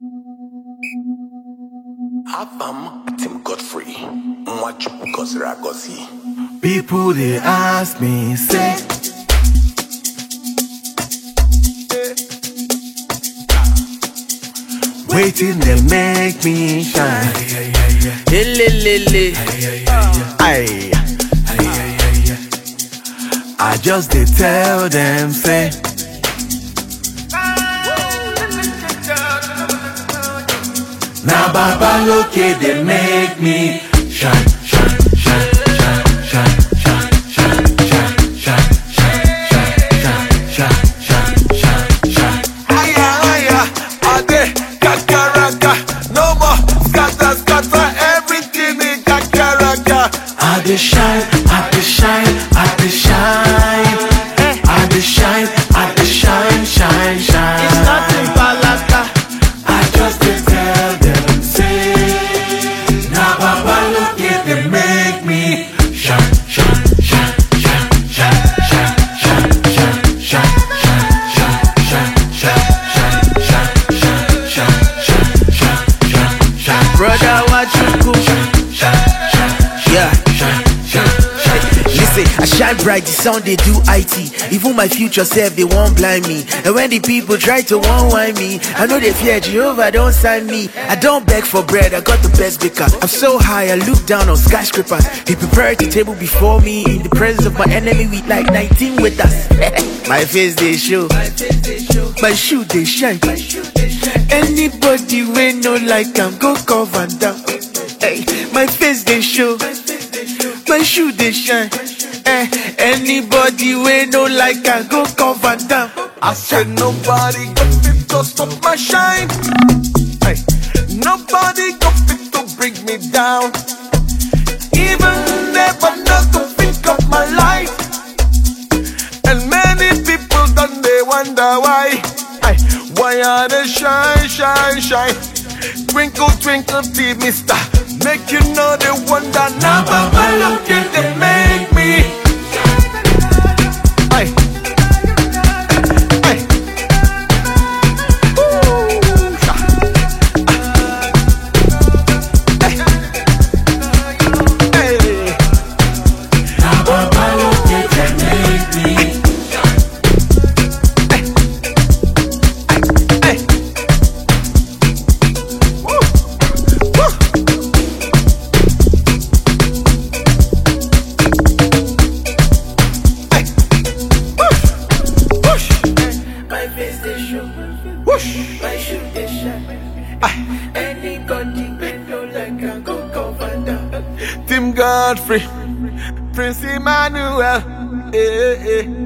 Abam Tim Godfrey, Mwachu Gozra Gozi. People they ask me, say, waiting they make me shine. Aye. I just they tell them, say, now Baba look they make me shine, shine, shine, shine, shine, shine, shine, shine, shine, shine, shine, shine. Aya, ade, kakaraka. No more scatter, everything in kakaraka. I dey shine, I dey shine, I dey shine, I dey shine, I dey shine, shine, shine. It's nothing but laka. I just dey tell them, say, now Baba look it, they make me shine, shine, shine, shine, shine, shine, shine, shine, shine, shine, shine, shine, shine, shine, shine, shine, shine. Brother, what you go? Yeah. Listen, I shine bright, the sound they do IT. Even my future self, they won't blind me. And when the people try to one me, I know they fear Jehovah, don't sign me. I don't beg for bread, I got the best baker. I'm so high, I look down on skyscrapers. He prepared the table before me in the presence of my enemy with like 19 with us. My face they show, my shoe they shine. Anybody we no like I'm go cover down. Hey, my face they show, my shoe they shine. Anybody we no like I go cover down. I said nobody got fit to stop my shine. Hey, nobody got fit to bring me down. Even never not to think of my life. And many people done they wonder why. Hey, why are they shine, shine, shine? Twinkle, twinkle, TV star. Make you know they wonder. Now Baba look at they make me. Hey. My shoe they shine. Anybody we no like I go cover down. Tim Godfrey, Prince Emmanuel,